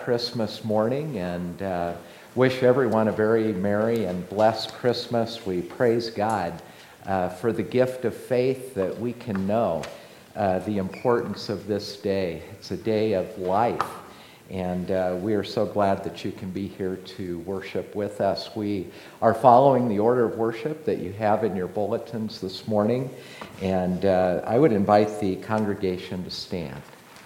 Christmas morning and wish everyone a very merry and blessed Christmas. We praise God for the gift of faith that we can know the importance of this day. It's a day of life, and we are so glad that you can be here to worship with us. We are following the order of worship that you have in your bulletins this morning, and I would invite the congregation to stand.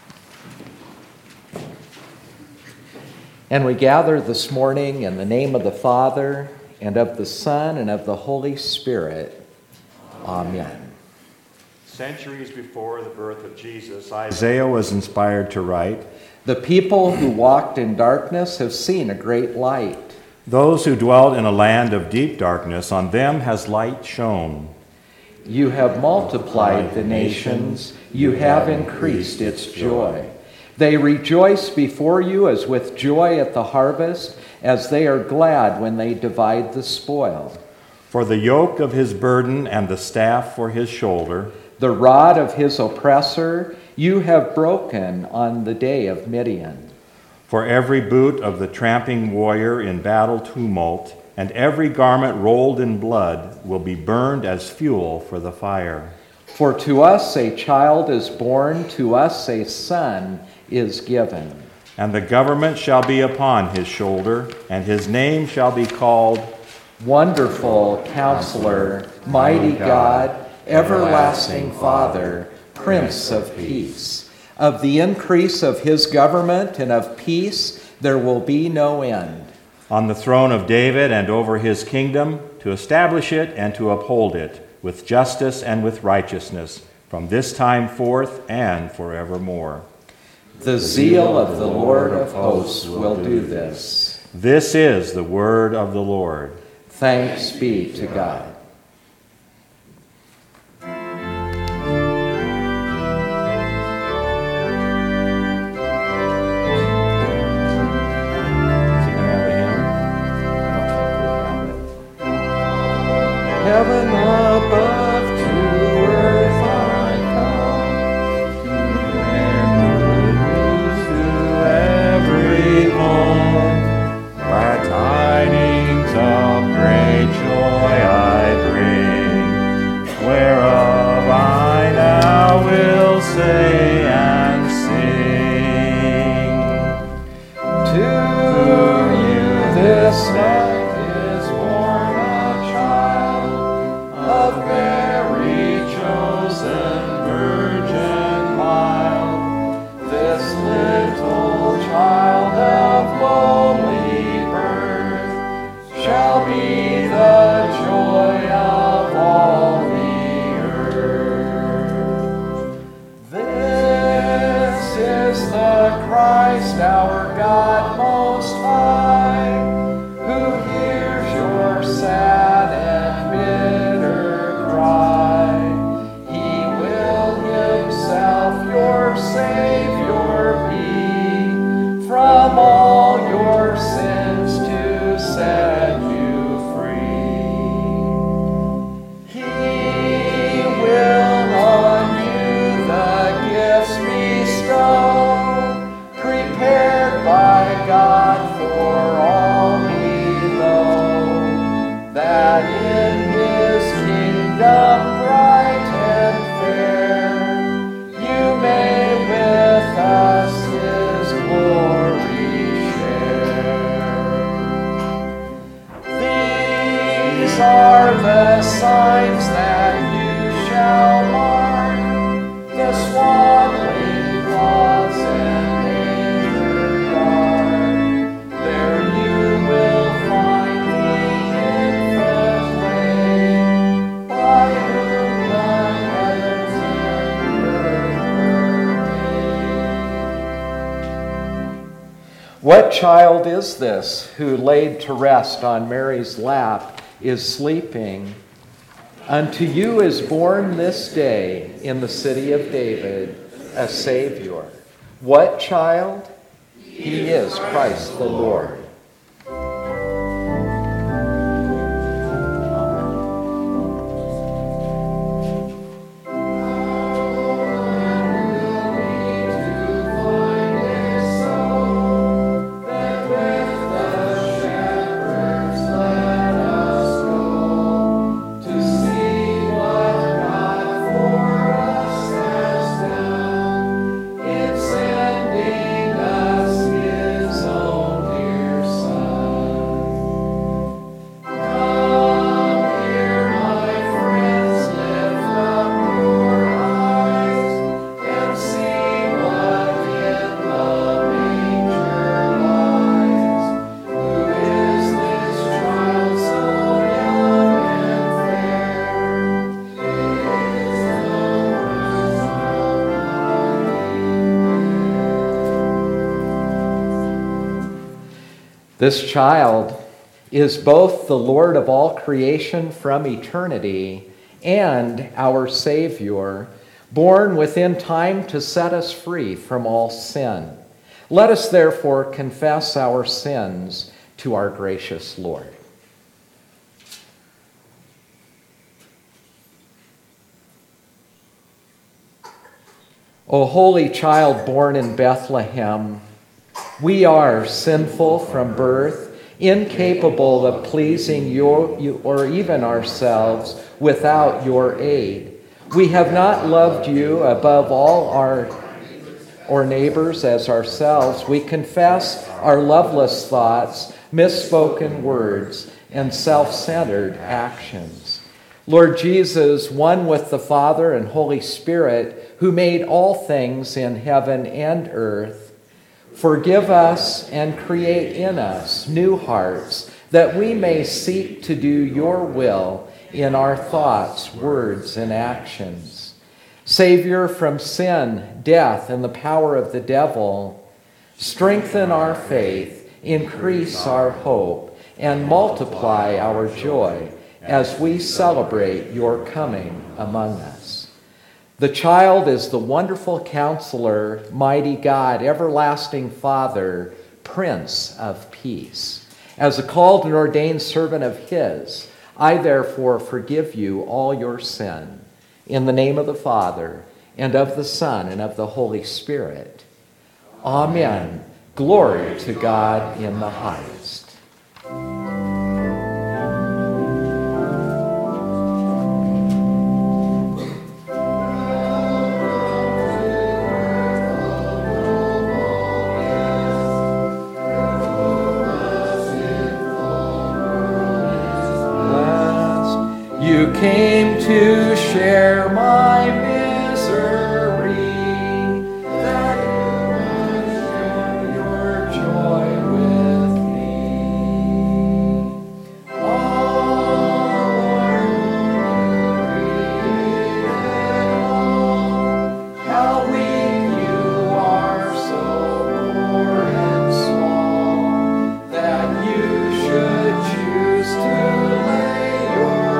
And we gather this morning in the name of the Father, and of the Son, and of the Holy Spirit. Amen. Centuries before the birth of Jesus, Isaiah was inspired to write, "The people who walked in darkness have seen a great light. Those who dwelt in a land of deep darkness, on them has light shone. You have multiplied the nations, you have increased its joy. They rejoice before you as with joy at the harvest, as they are glad when they divide the spoil. For the yoke of his burden and the staff for his shoulder, the rod of his oppressor, you have broken on the day of Midian. For every boot of the tramping warrior in battle tumult, and every garment rolled in blood will be burned as fuel for the fire. For to us a child is born, to us a son is given. And the government shall be upon his shoulder, and his name shall be called Wonderful Counselor, Mighty God, Everlasting Father, Prince of Peace. Of the increase of his government and of peace there will be no end. On the throne of David and over his kingdom, to establish it and to uphold it with justice and with righteousness, from this time forth and forevermore. The zeal of the Lord of hosts will do this. This is the word of the Lord. Thanks be to God. Heaven above, to earth I come, to bear good news to every home. Glad tidings of great joy I bring, whereof I now will say and sing. To you this night is born a child, of Mary chosen, virgin mild. This little child of lowly birth shall be the joy of all the earth. This is the Christ, our God most high, who hears your sad and bitter cry. He will himself your Savior be, from all your sins to set you free. He will on you the gifts bestow, prepared by God for all below, that in his kingdom bright and fair, you may with us his glory share. These are the signs that you shall mark, the swaddling cloths and manger dark. There you will find the infant laid, by whom the heavens and earth were made. What child is this who laid to rest on Mary's lap is sleeping? Unto you is born this day in the city of David a Savior. What child? He is Christ the Lord. This child is both the Lord of all creation from eternity and our Savior, born within time to set us free from all sin. Let us therefore confess our sins to our gracious Lord. O holy child born in Bethlehem, we are sinful from birth, incapable of pleasing you or even ourselves without your aid. We have not loved you above all our neighbors as ourselves. We confess our loveless thoughts, misspoken words, and self-centered actions. Lord Jesus, one with the Father and Holy Spirit, who made all things in heaven and earth, forgive us and create in us new hearts, that we may seek to do your will in our thoughts, words, and actions. Savior from sin, death, and the power of the devil, strengthen our faith, increase our hope, and multiply our joy as we celebrate your coming among us. The child is the wonderful Counselor, mighty God, everlasting Father, Prince of Peace. As a called and ordained servant of his, I therefore forgive you all your sin. In the name of the Father, and of the Son, and of the Holy Spirit. Amen. Glory to God in the highest. You came to share my misery, that you might share your joy with me. Oh, Lord, how weak you are, so poor and small, that you should choose to lay your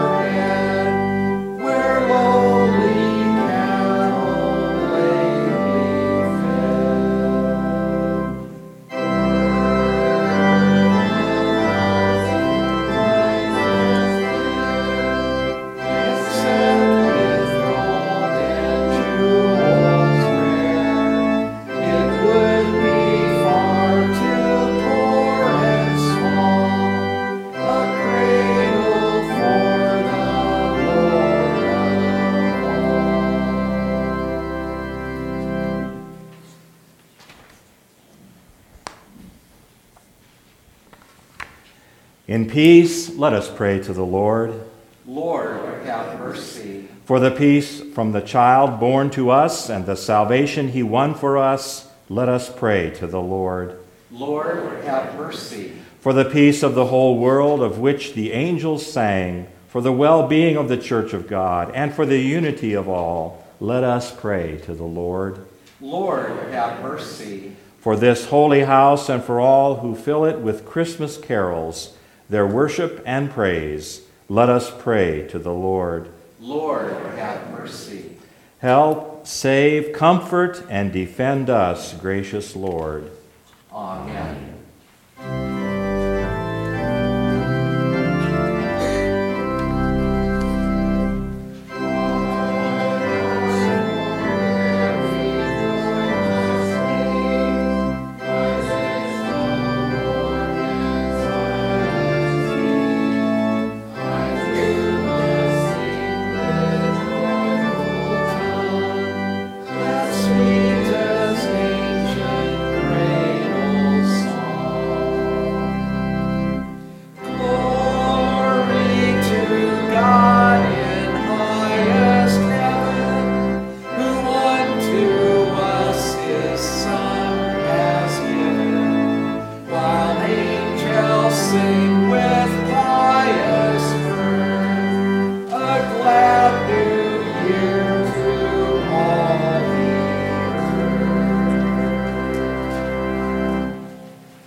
In peace, let us pray to the Lord. Lord, have mercy. For the peace from the child born to us and the salvation he won for us, let us pray to the Lord. Lord, have mercy. For the peace of the whole world, of which the angels sang, for the well-being of the church of God, and for the unity of all, let us pray to the Lord. Lord, have mercy. For this holy house and for all who fill it with Christmas carols, their worship and praise, let us pray to the Lord. Lord, have mercy. Help, save, comfort, and defend us, gracious Lord. Amen. Sweet as ancient cradle song.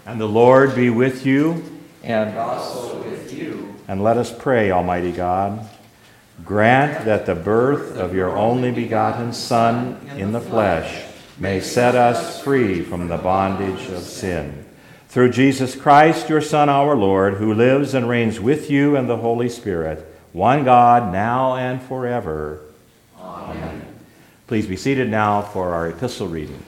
And the Lord be with you. And also with you. And let us pray, Almighty God. Grant that the birth of your only begotten Son in the flesh may set us free from the bondage of sin. Through Jesus Christ, your Son, our Lord, who lives and reigns with you and the Holy Spirit, one God, now and forever. Amen. Please be seated now for our epistle reading.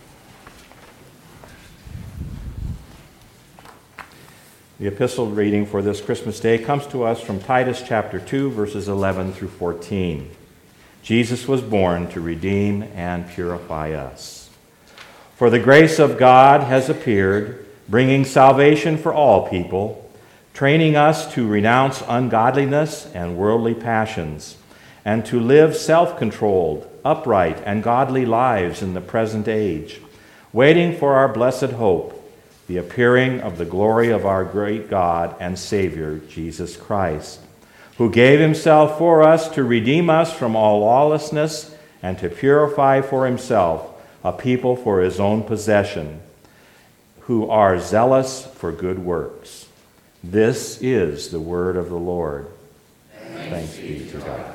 The epistle reading for this Christmas day comes to us from Titus chapter 2, verses 11 through 14. Jesus was born to redeem and purify us. For the grace of God has appeared, bringing salvation for all people, training us to renounce ungodliness and worldly passions, and to live self-controlled, upright, and godly lives in the present age, waiting for our blessed hope, the appearing of the glory of our great God and Savior, Jesus Christ, who gave himself for us to redeem us from all lawlessness and to purify for himself a people for his own possession, who are zealous for good works. This is the word of the Lord. Thanks be to God.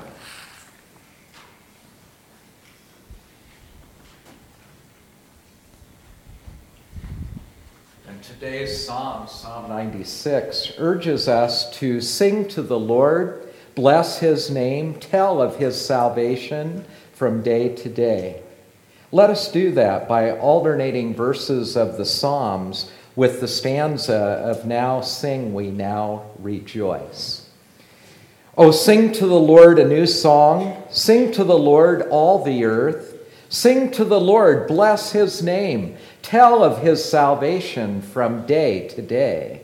Today's Psalm, Psalm 96, urges us to sing to the Lord, bless his name, tell of his salvation from day to day. Let us do that by alternating verses of the Psalms with the stanza of now sing we, now rejoice. Oh, sing to the Lord a new song, sing to the Lord all the earth, sing to the Lord, bless his name, tell of his salvation from day to day.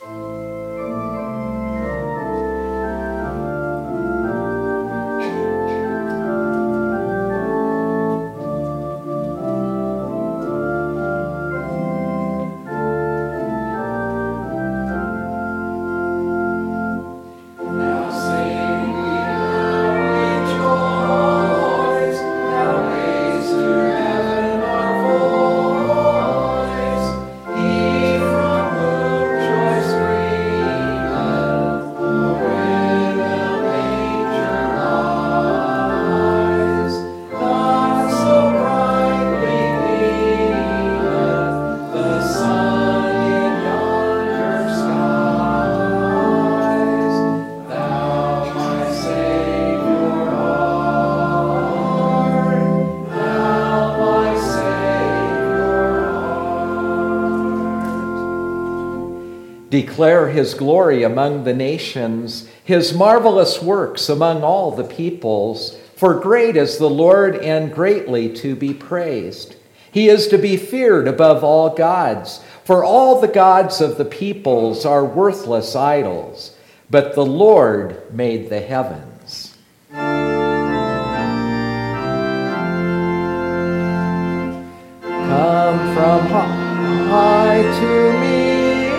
Declare his glory among the nations, his marvelous works among all the peoples. For great is the Lord and greatly to be praised. He is to be feared above all gods, for all the gods of the peoples are worthless idols, but the Lord made the heavens. Come from high to me.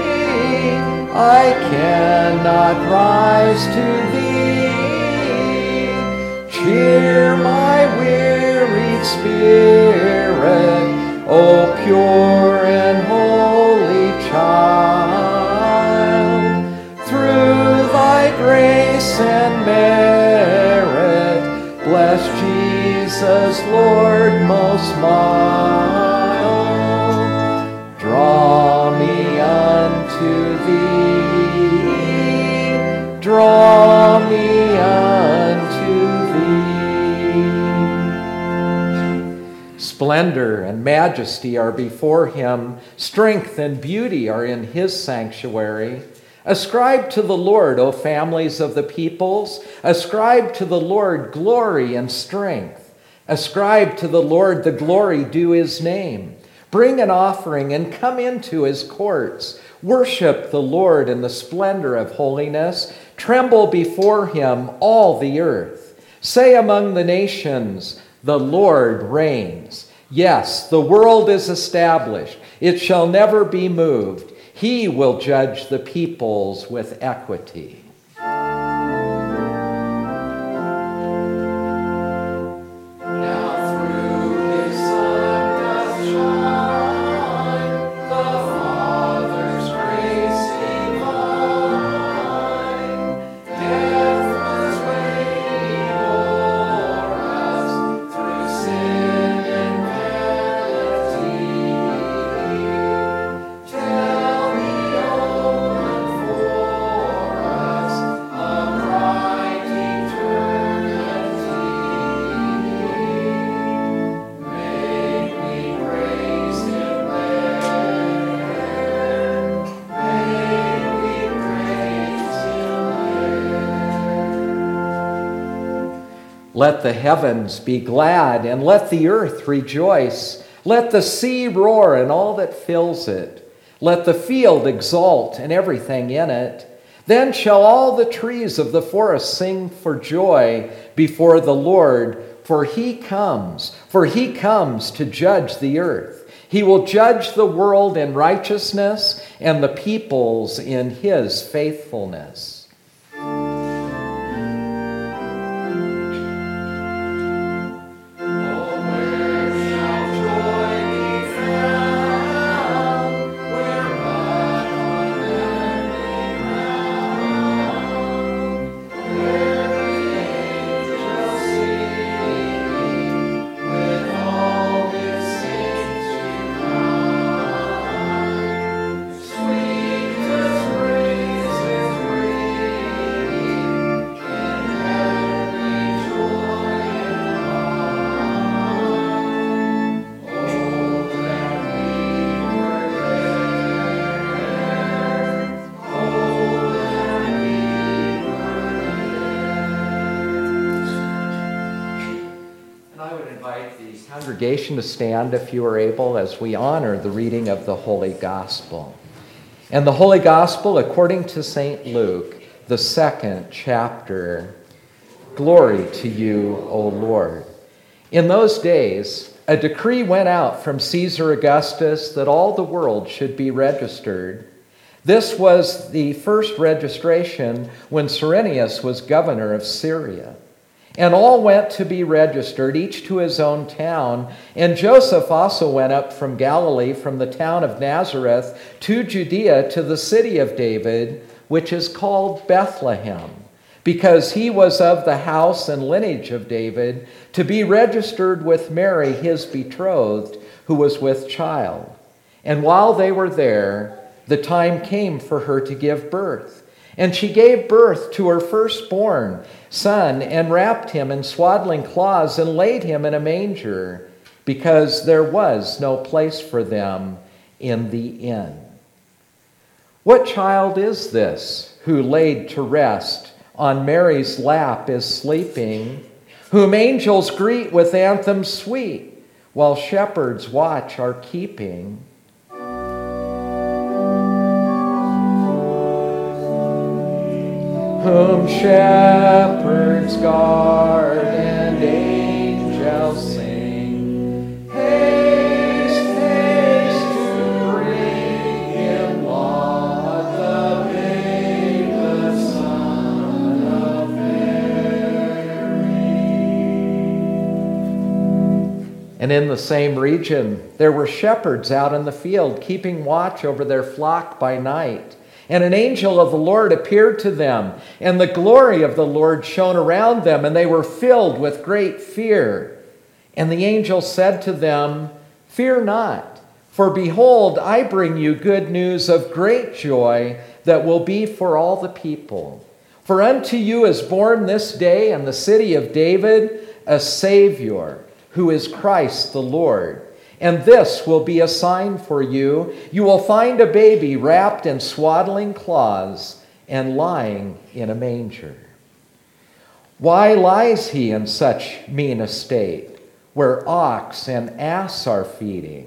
I cannot rise to thee. Cheer my wearied spirit, O pure and holy child. Through thy grace and merit, bless Jesus, Lord most mild. Draw me unto thee. Draw me unto thee. Splendor and majesty are before him. Strength and beauty are in his sanctuary. Ascribe to the Lord, O families of the peoples. Ascribe to the Lord glory and strength. Ascribe to the Lord the glory due his name. Bring an offering and come into his courts. Worship the Lord in the splendor of holiness. Tremble before him, all the earth. Say among the nations, the Lord reigns. Yes, the world is established. It shall never be moved. He will judge the peoples with equity. Now through his sun doth shine, the Father Let the heavens be glad, and let the earth rejoice. Let the sea roar and all that fills it. Let the field exult and everything in it. Then shall all the trees of the forest sing for joy before the Lord, for he comes to judge the earth. He will judge the world in righteousness and the peoples in his faithfulness. Congregation to stand if you are able as we honor the reading of the Holy Gospel. And the Holy Gospel according to St. Luke, the 2nd chapter. Glory to you, O Lord. In those days, a decree went out from Caesar Augustus that all the world should be registered. This was the first registration when Cyrenius was governor of Syria. And all went to be registered, each to his own town. And Joseph also went up from Galilee, from the town of Nazareth, to Judea, to the city of David, which is called Bethlehem, because he was of the house and lineage of David, to be registered with Mary, his betrothed, who was with child. And while they were there, the time came for her to give birth. And she gave birth to her firstborn son, and wrapped him in swaddling cloths, and laid him in a manger, because there was no place for them in the inn. What child is this who laid to rest on Mary's lap is sleeping, whom angels greet with anthems sweet, while shepherds watch are keeping? Whom shepherds guard and angels sing, haste, haste to bring him Laud, the babe, the Son of Mary. And in the same region, there were shepherds out in the field, keeping watch over their flock by night. And an angel of the Lord appeared to them, and the glory of the Lord shone around them, and they were filled with great fear. And the angel said to them, "Fear not, for behold, I bring you good news of great joy that will be for all the people. For unto you is born this day in the city of David a Savior, who is Christ the Lord. And this will be a sign for you. You will find a baby wrapped in swaddling cloths and lying in a manger." Why lies he in such mean estate, where ox and ass are feeding?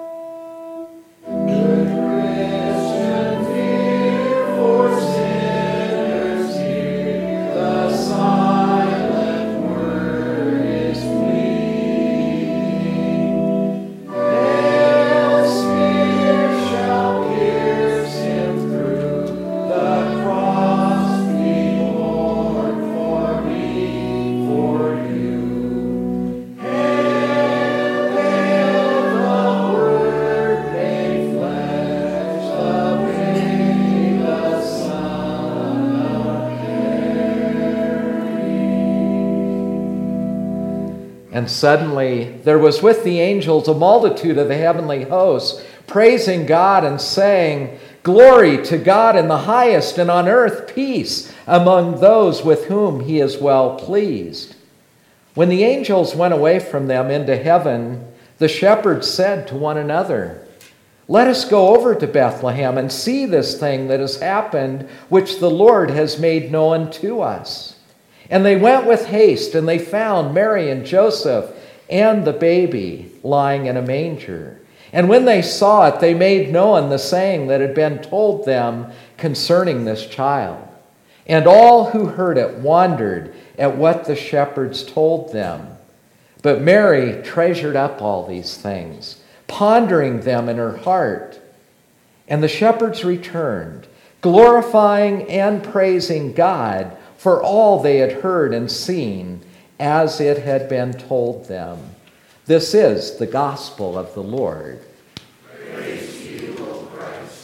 And suddenly there was with the angels a multitude of the heavenly hosts, praising God and saying, "Glory to God in the highest, and on earth peace among those with whom he is well pleased." When the angels went away from them into heaven, the shepherds said to one another, "Let us go over to Bethlehem and see this thing that has happened, which the Lord has made known to us." And they went with haste, and they found Mary and Joseph and the baby lying in a manger. And when they saw it, they made known the saying that had been told them concerning this child. And all who heard it wondered at what the shepherds told them. But Mary treasured up all these things, pondering them in her heart. And the shepherds returned, glorifying and praising God for all they had heard and seen, as it had been told them. This is the gospel of the Lord. Praise to you, O Christ.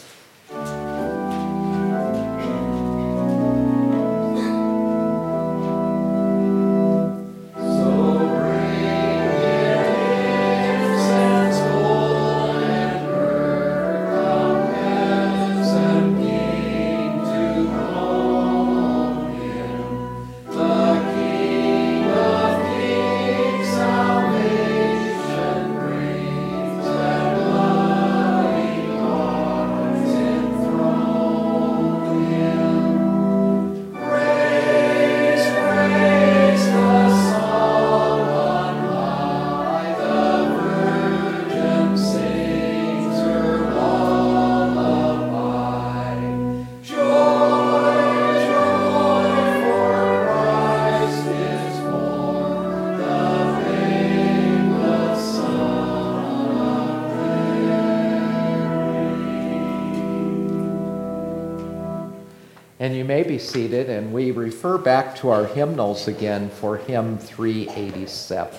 And you may be seated, and we refer back to our hymnals again for hymn 387.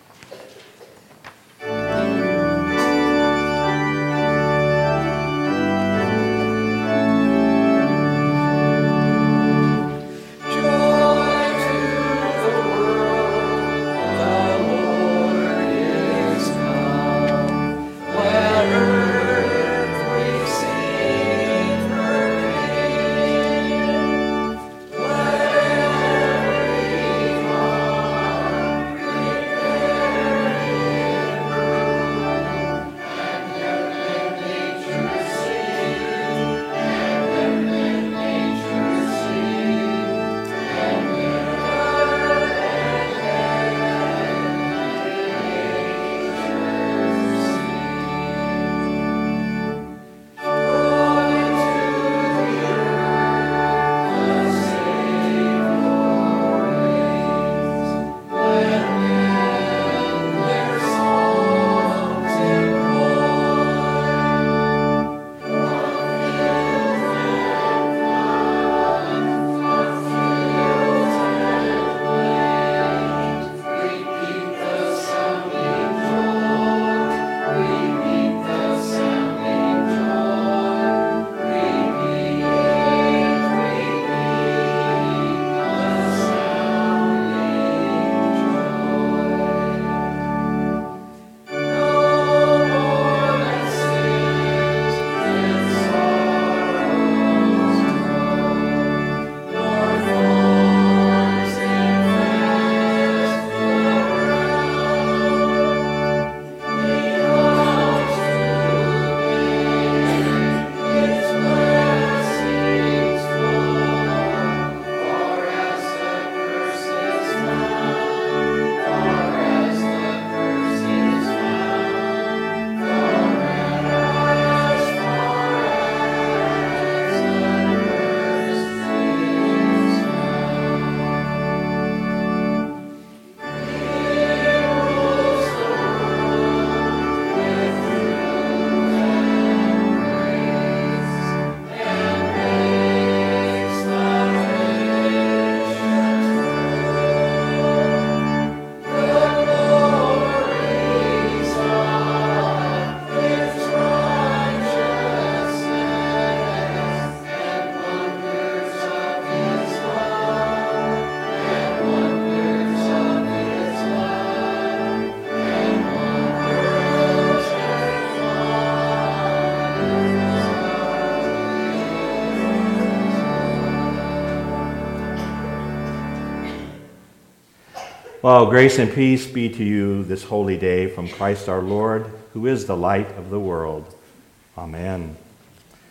Well, grace and peace be to you this holy day from Christ our Lord, who is the light of the world. Amen.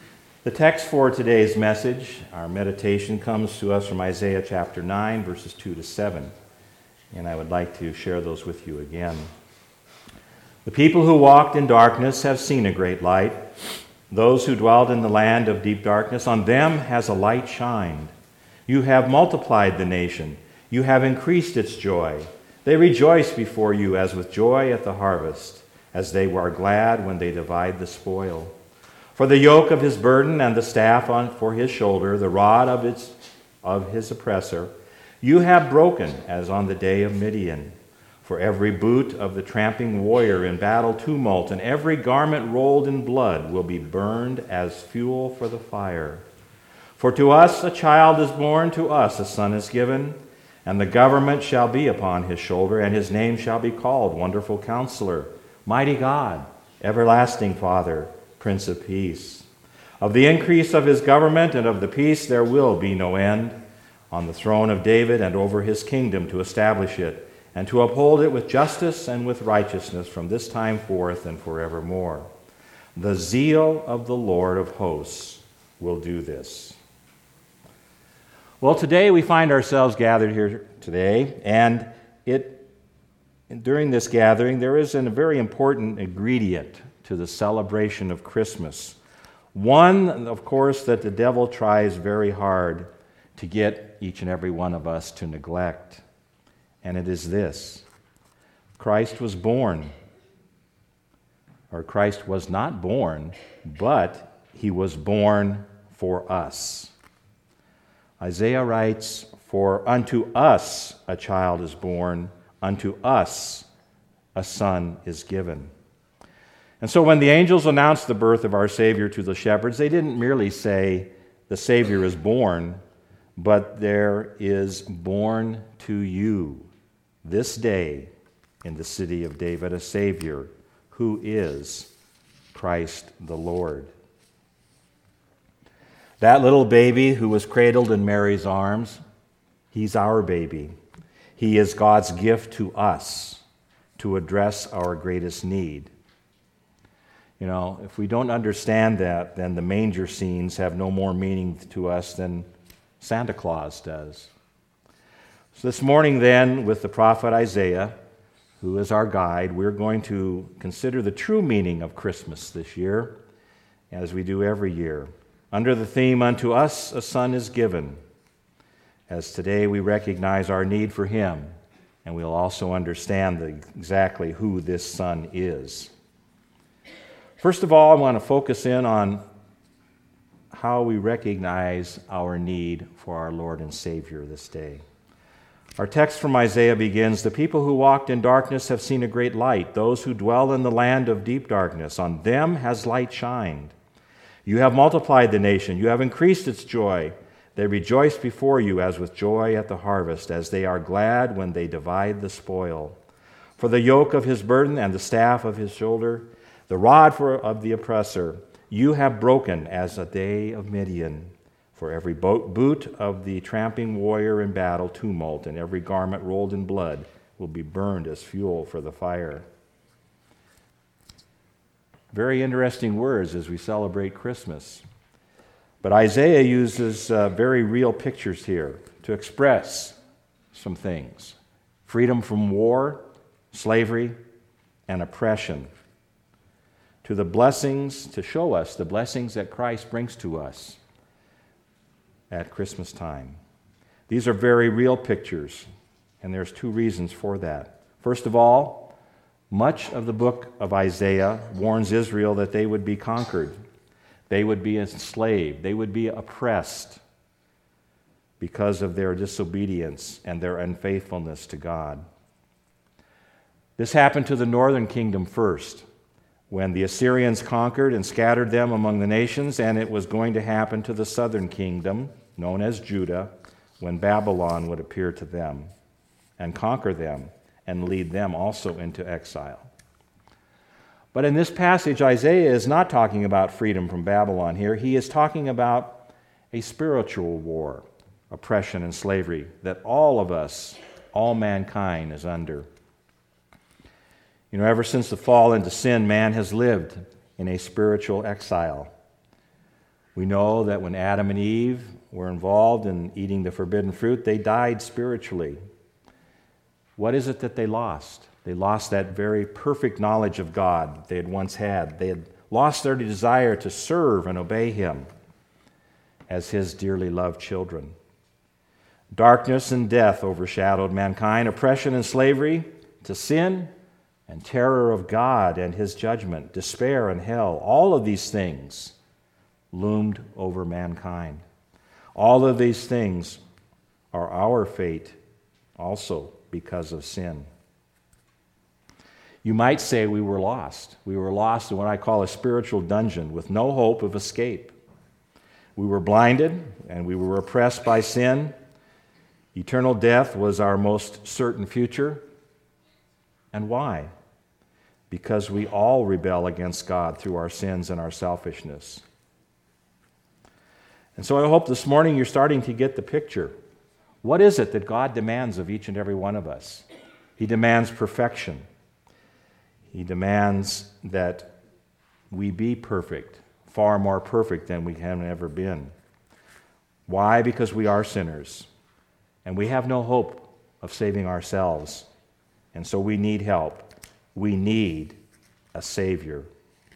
The text for today's message, our meditation, comes to us from Isaiah chapter 9, verses 2 to 7. And I would like to share those with you again. The people who walked in darkness have seen a great light. Those who dwelled in the land of deep darkness, on them has a light shined. You have multiplied the nation. You have increased its joy. They rejoice before you as with joy at the harvest, as they are glad when they divide the spoil. For the yoke of his burden and the staff for his shoulder, the rod of his oppressor, you have broken as on the day of Midian. For every boot of the tramping warrior in battle tumult and every garment rolled in blood will be burned as fuel for the fire. For to us a child is born, to us a son is given, and the government shall be upon his shoulder, and his name shall be called Wonderful Counselor, Mighty God, Everlasting Father, Prince of Peace. Of the increase of his government and of the peace there will be no end, on the throne of David and over his kingdom, to establish it and to uphold it with justice and with righteousness from this time forth and forevermore. The zeal of the Lord of hosts will do this. Well, today we find ourselves gathered here today, and during this gathering there is a very important ingredient to the celebration of Christmas. One, of course, that the devil tries very hard to get each and every one of us to neglect. And it is this: Christ was born. Or Christ was not born, but he was born for us. Isaiah writes, "For unto us a child is born, unto us a son is given." And so when the angels announced the birth of our Savior to the shepherds, they didn't merely say, "The Savior is born," but "There is born to you this day in the city of David a Savior, who is Christ the Lord." That little baby who was cradled in Mary's arms, he's our baby. He is God's gift to us to address our greatest need. You know, if we don't understand that, then the manger scenes have no more meaning to us than Santa Claus does. So this morning then, with the prophet Isaiah, who is our guide, we're going to consider the true meaning of Christmas this year, as we do every year, under the theme, "Unto us a son is given," as today we recognize our need for him, and we'll also understand exactly who this son is. First of all, I want to focus in on how we recognize our need for our Lord and Savior this day. Our text from Isaiah begins, "The people who walked in darkness have seen a great light. Those who dwell in the land of deep darkness, on them has light shined. You have multiplied the nation. You have increased its joy. They rejoice before you as with joy at the harvest, as they are glad when they divide the spoil. For the yoke of his burden and the staff of his shoulder, the rod of the oppressor, you have broken as a day of Midian. For every boot of the tramping warrior in battle tumult, and every garment rolled in blood will be burned as fuel for the fire." Very interesting words as we celebrate Christmas. But Isaiah uses very real pictures here to express some things: freedom from war, slavery, and oppression. To the blessings, to show us the blessings that Christ brings to us at Christmas time. These are very real pictures, and there's two reasons for that. First of all, much of the book of Isaiah warns Israel that they would be conquered. They would be enslaved. They would be oppressed because of their disobedience and their unfaithfulness to God. This happened to the northern kingdom first, when the Assyrians conquered and scattered them among the nations, and it was going to happen to the southern kingdom, known as Judah, when Babylon would appear to them and conquer them and lead them also into exile. But in this passage, Isaiah is not talking about freedom from Babylon here. He is talking about a spiritual war, oppression and slavery that all of us, all mankind, is under. You know, ever since the fall into sin, man has lived in a spiritual exile. We know that when Adam and Eve were involved in eating the forbidden fruit, they died spiritually. What is it that they lost? They lost that very perfect knowledge of God they had once had. They had lost their desire to serve and obey Him as His dearly loved children. Darkness and death overshadowed mankind, oppression and slavery to sin, and terror of God and His judgment, despair and hell. All of these things loomed over mankind. All of these things are our fate also because of sin. You might say we were lost. We were lost in what I call a spiritual dungeon with no hope of escape. We were blinded and we were oppressed by sin. Eternal death was our most certain future. And why? Because we all rebel against God through our sins and our selfishness. And so I hope this morning you're starting to get the picture. What is it that God demands of each and every one of us? He demands perfection. He demands that we be perfect, far more perfect than we have ever been. Why? Because we are sinners, and we have no hope of saving ourselves. And so we need help. We need a Savior.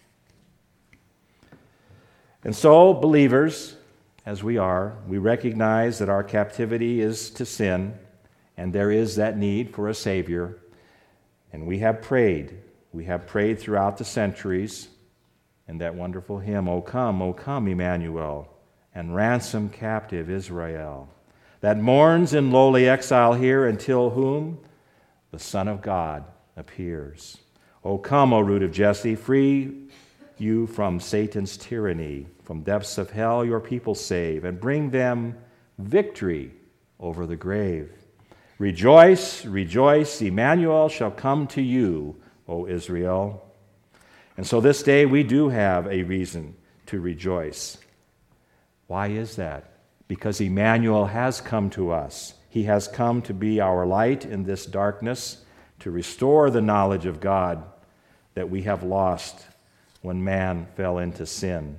And so, believers, as we are, we recognize that our captivity is to sin, and there is that need for a Savior. And we have prayed. We have prayed throughout the centuries in that wonderful hymn, O come, Emmanuel, and ransom captive Israel, that mourns in lowly exile here until whom? The Son of God appears. O come, O root of Jesse, free you from Satan's tyranny. From depths of hell your people save, and bring them victory over the grave. Rejoice, rejoice, Emmanuel shall come to you, O Israel. And so this day we do have a reason to rejoice. Why is that? Because Emmanuel has come to us. He has come to be our light in this darkness, to restore the knowledge of God that we have lost when man fell into sin.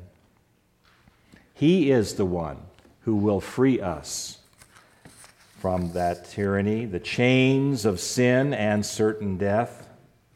He is the one who will free us from that tyranny, the chains of sin and certain death.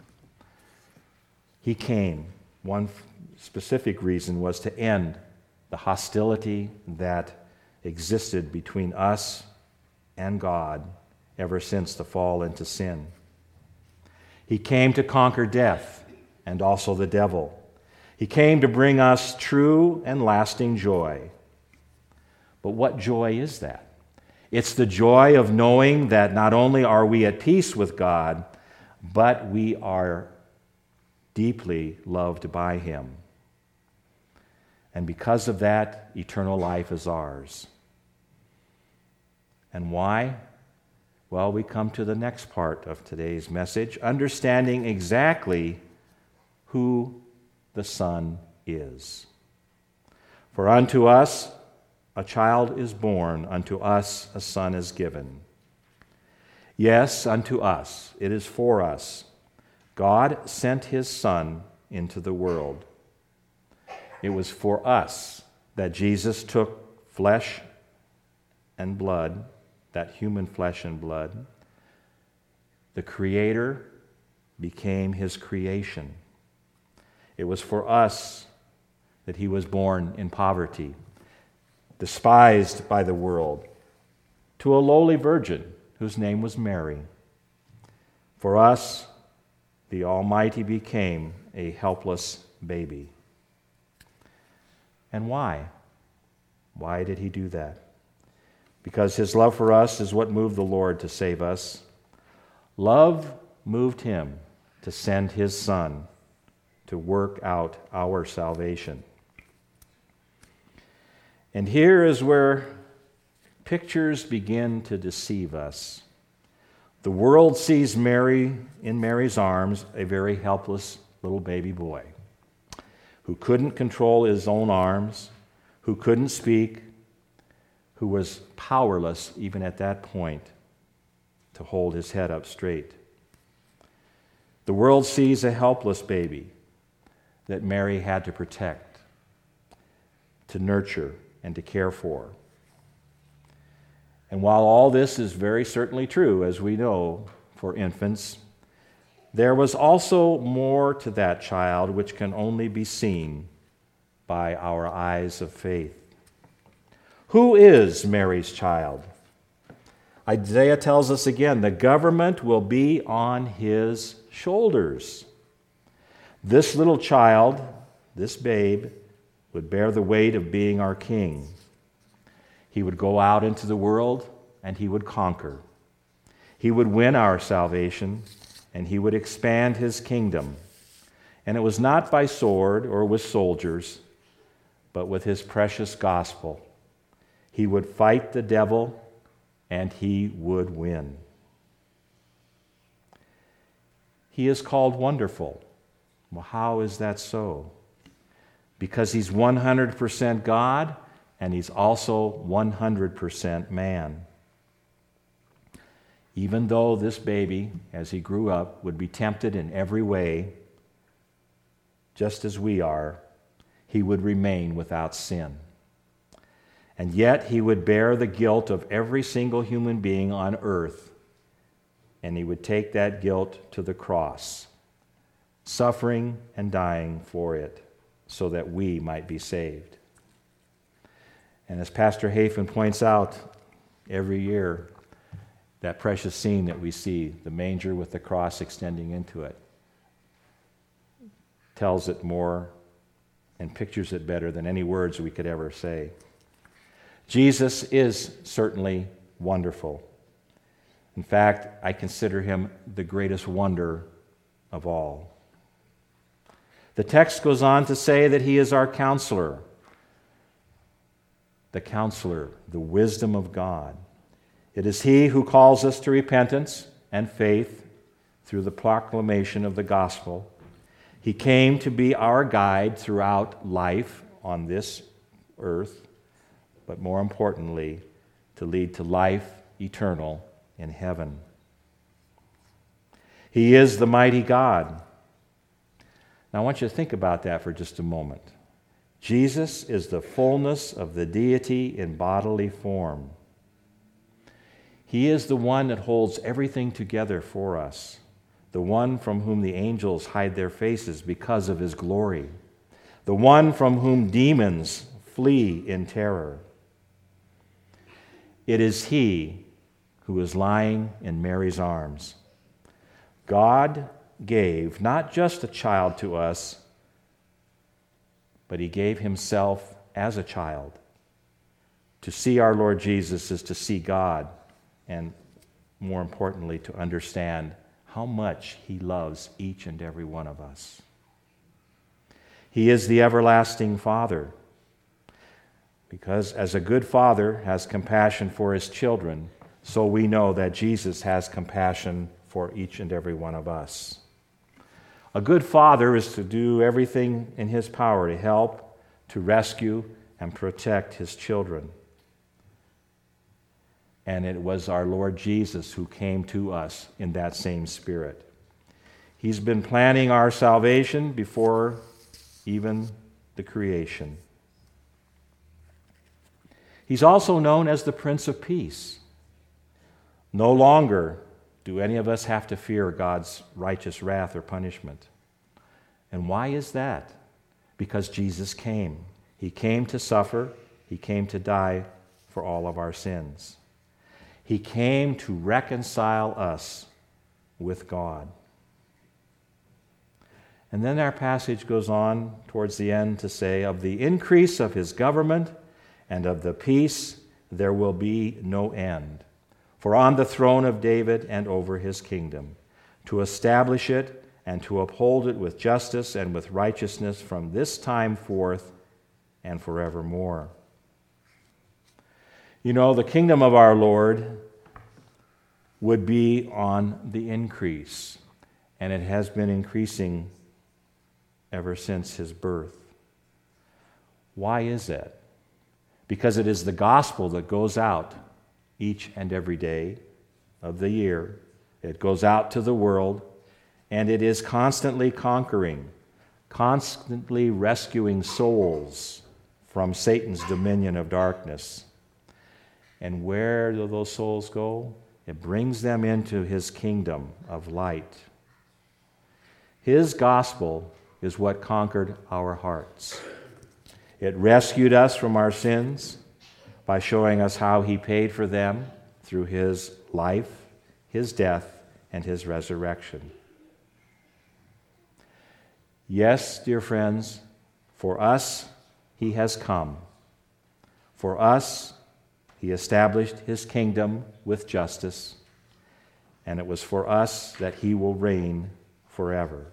He came. One specific reason was to end the hostility that existed between us and God ever since the fall into sin. He came to conquer death and also the devil. He came to bring us true and lasting joy. But what joy is that? It's the joy of knowing that not only are we at peace with God, but we are deeply loved by Him. And because of that, eternal life is ours. And why? Well, we come to the next part of today's message, understanding exactly who the Son is. For unto us a child is born, unto us a son is given. Yes, unto us, it is for us. God sent His Son into the world. It was for us that Jesus took flesh and blood, that human flesh and blood. The Creator became His creation. It was for us that He was born in poverty, despised by the world, to a lowly virgin whose name was Mary. For us, the Almighty became a helpless baby. And why? Why did He do that? Because His love for us is what moved the Lord to save us. Love moved Him to send His Son to work out our salvation. And here is where pictures begin to deceive us. The world sees Mary, in Mary's arms, a very helpless little baby boy who couldn't control his own arms, who couldn't speak, who was powerless even at that point to hold his head up straight. The world sees a helpless baby that Mary had to protect, to nurture, and to care for. And while all this is very certainly true, as we know, for infants, there was also more to that child which can only be seen by our eyes of faith. Who is Mary's child? Isaiah tells us again, the government will be on his shoulders. This little child, this babe, would bear the weight of being our king. He would go out into the world and he would conquer. He would win our salvation and he would expand his kingdom. And it was not by sword or with soldiers, but with his precious gospel. He would fight the devil and he would win. He is called Wonderful. Well, how is that so? Because he's 100% God and he's also 100% man. Even though this baby, as he grew up, would be tempted in every way, just as we are, he would remain without sin. And yet he would bear the guilt of every single human being on earth, and he would take that guilt to the cross, suffering and dying for it, so that we might be saved. And as Pastor Hafen points out every year, that precious scene that we see, the manger with the cross extending into it, tells it more and pictures it better than any words we could ever say. Jesus is certainly wonderful. In fact, I consider him the greatest wonder of all. The text goes on to say that he is our counselor, the wisdom of God. It is he who calls us to repentance and faith through the proclamation of the gospel. He came to be our guide throughout life on this earth, but more importantly, to lead to life eternal in heaven. He is the mighty God. Now, I want you to think about that for just a moment. Jesus is the fullness of the deity in bodily form. He is the one that holds everything together for us, the one from whom the angels hide their faces because of his glory, the one from whom demons flee in terror. It is he who is lying in Mary's arms. God gave not just a child to us, but he gave himself as a child. To see our Lord Jesus is to see God, and more importantly, to understand how much he loves each and every one of us. He is the everlasting Father, because as a good father has compassion for his children, so we know that Jesus has compassion for each and every one of us. A good father is to do everything in his power to help, to rescue, and protect his children. And it was our Lord Jesus who came to us in that same spirit. He's been planning our salvation before even the creation. He's also known as the Prince of Peace. No longer do any of us have to fear God's righteous wrath or punishment. And why is that? Because Jesus came. He came to suffer. He came to die for all of our sins. He came to reconcile us with God. And then our passage goes on towards the end to say, of the increase of his government and of the peace there will be no end. For on the throne of David and over his kingdom, to establish it and to uphold it with justice and with righteousness from this time forth and forevermore. You know, the kingdom of our Lord would be on the increase, and it has been increasing ever since his birth. Why is that? Because it is the gospel that goes out each and every day of the year. It goes out to the world, and it is constantly conquering, constantly rescuing souls from Satan's dominion of darkness. And where do those souls go? It brings them into his kingdom of light. His gospel is what conquered our hearts. It rescued us from our sins by showing us how he paid for them through his life, his death, and his resurrection. Yes, dear friends, for us he has come. For us he established his kingdom with justice, and it was for us that he will reign forever.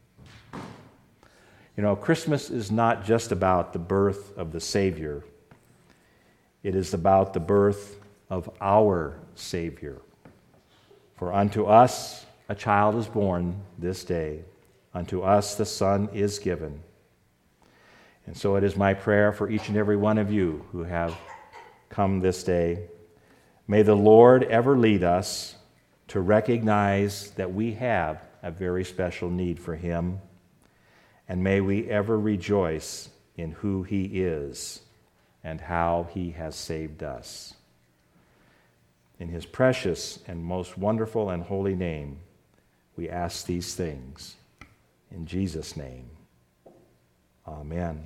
You know, Christmas is not just about the birth of the Savior. It is about the birth of our Savior. For unto us a child is born this day. Unto us the Son is given. And so it is my prayer for each and every one of you who have come this day. May the Lord ever lead us to recognize that we have a very special need for him. And may we ever rejoice in who he is and how he has saved us. In his precious and most wonderful and holy name, we ask these things. In Jesus' name, amen.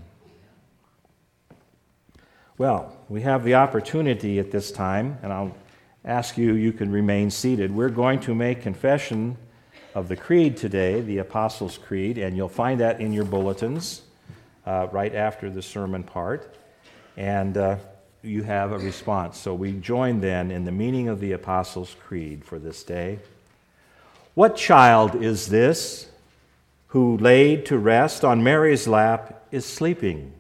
Well, we have the opportunity at this time, and I'll ask you can remain seated. We're going to make confession of the Creed today, the Apostles' Creed, and you'll find that in your bulletins right after the sermon part. And you have a response. So we join then in the meaning of the Apostles' Creed for this day. What child is this who laid to rest on Mary's lap is sleeping?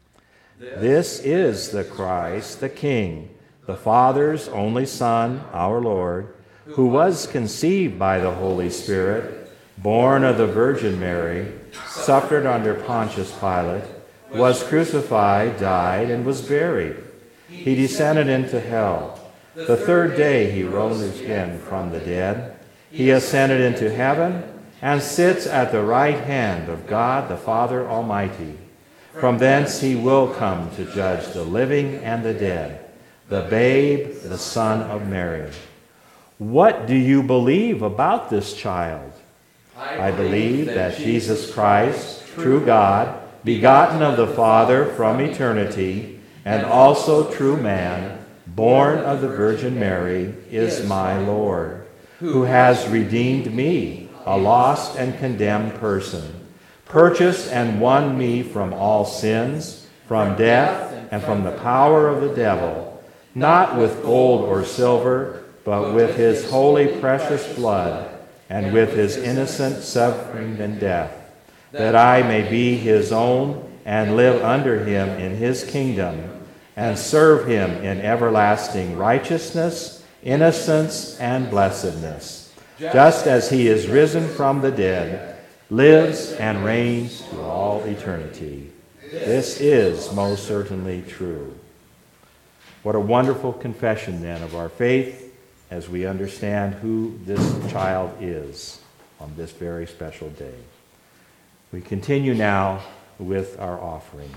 This is the Christ, the King, the Father's only Son, our Lord, who was conceived by the Holy Spirit, born of the Virgin Mary, suffered under Pontius Pilate, was crucified, died, and was buried. He descended into hell. The third day he rose again from the dead. He ascended into heaven and sits at the right hand of God the Father Almighty. From thence he will come to judge the living and the dead, the babe, the Son of Mary. What do you believe about this child? I believe that Jesus Christ, true God, begotten of the Father from eternity, and also true man, born of the Virgin Mary, is my Lord, who has redeemed me, a lost and condemned person, purchased and won me from all sins, from death, and from the power of the devil, not with gold or silver, but with his holy precious blood, and with his innocent suffering and death, that I may be his own and live under him in his kingdom, and serve him in everlasting righteousness, innocence, and blessedness, just as he is risen from the dead, lives and reigns to all eternity. This is most certainly true. What a wonderful confession, then, of our faith as we understand who this child is on this very special day. We continue now with our offering.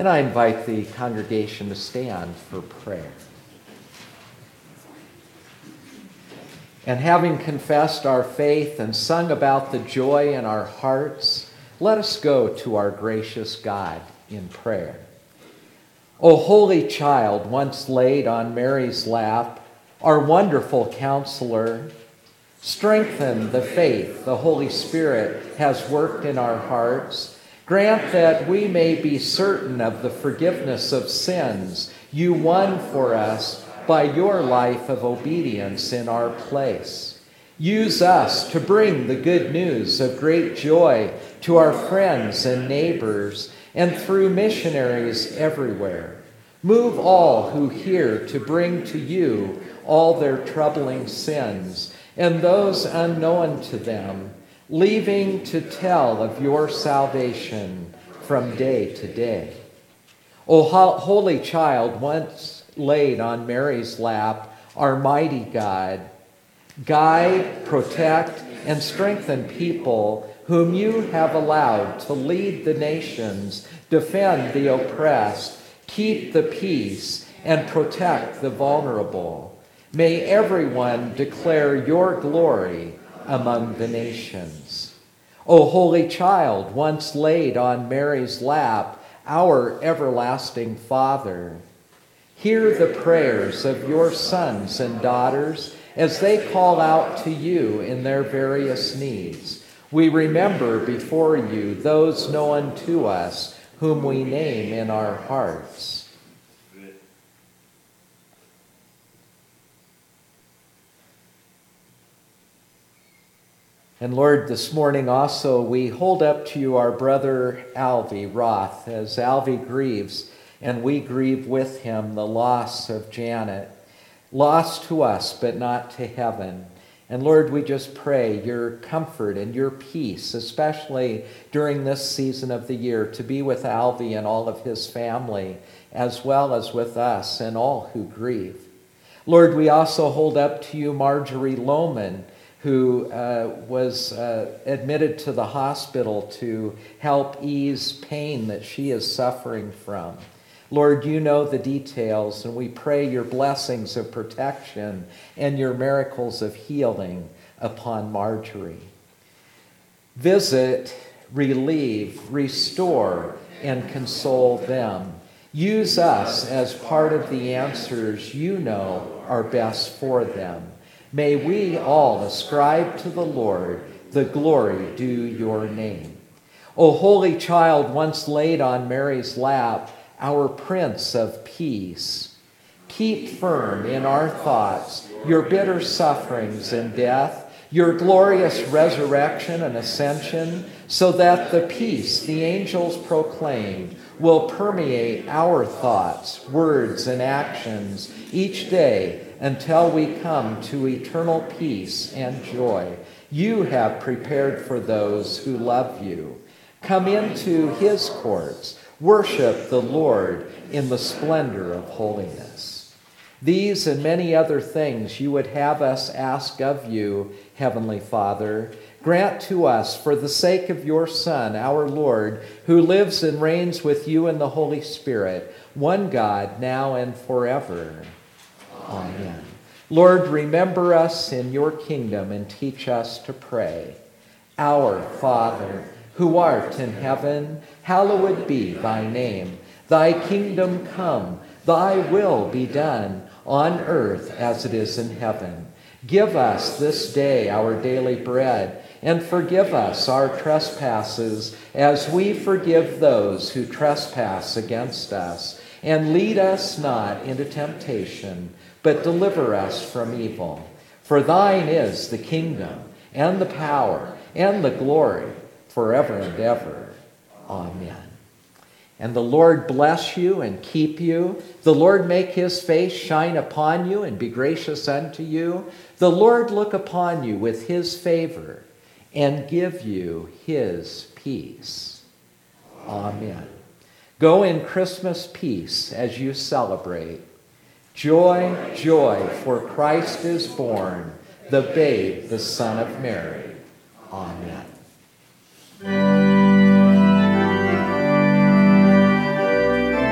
And I invite the congregation to stand for prayer. And having confessed our faith and sung about the joy in our hearts, let us go to our gracious God in prayer. O holy child, once laid on Mary's lap, our wonderful counselor, strengthen the faith the Holy Spirit has worked in our hearts. Grant that we may be certain of the forgiveness of sins you won for us by your life of obedience in our place. Use us to bring the good news of great joy to our friends and neighbors and through missionaries everywhere. Move all who hear to bring to you all their troubling sins and those unknown to them, leaving to tell of your salvation from day to day. O holy child, once laid on Mary's lap, our mighty God, guide, protect, and strengthen people whom you have allowed to lead the nations, defend the oppressed, keep the peace, and protect the vulnerable. May everyone declare your glory among the nations. O holy child, once laid on Mary's lap, our everlasting Father, hear the prayers of your sons and daughters as they call out to you in their various needs. We remember before you those known to us whom we name in our hearts. And Lord, this morning also we hold up to you our brother Alvy Roth as Alvy grieves, and we grieve with him the loss of Janet. Lost to us, but not to heaven. And Lord, we just pray your comfort and your peace, especially during this season of the year, to be with Alvy and all of his family, as well as with us and all who grieve. Lord, we also hold up to you Marjorie Lohman, who was admitted to the hospital to help ease pain that she is suffering from. Lord, you know the details, and we pray your blessings of protection and your miracles of healing upon Marjorie. Visit, relieve, restore, and console them. Use us as part of the answers you know are best for them. May we all ascribe to the Lord the glory due your name. O holy child, once laid on Mary's lap, our Prince of Peace, keep firm in our thoughts your bitter sufferings and death, your glorious resurrection and ascension, so that the peace the angels proclaimed will permeate our thoughts, words, and actions each day until we come to eternal peace and joy you have prepared for those who love you. Come into his courts. Worship the Lord in the splendor of holiness. These and many other things you would have us ask of you, Heavenly Father, grant to us for the sake of your Son, our Lord, who lives and reigns with you in the Holy Spirit, one God, now and forever. Amen. Lord, remember us in your kingdom and teach us to pray. Our Father, who art in heaven, hallowed be thy name. Thy kingdom come, thy will be done, on earth as it is in heaven. Give us this day our daily bread, and forgive us our trespasses, as we forgive those who trespass against us. And lead us not into temptation, but deliver us from evil. For thine is the kingdom, and the power, and the glory, forever and ever. Amen. And the Lord bless you and keep you. The Lord make his face shine upon you and be gracious unto you. The Lord look upon you with his favor and give you his peace. Amen. Go in Christmas peace as you celebrate. Joy, joy, for Christ is born, the babe, the Son of Mary. Amen.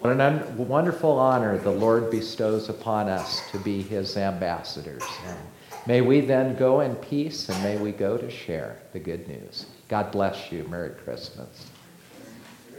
What a wonderful honor the Lord bestows upon us to be his ambassadors. And may we then go in peace, and may we go to share the good news. God bless you. Merry Christmas.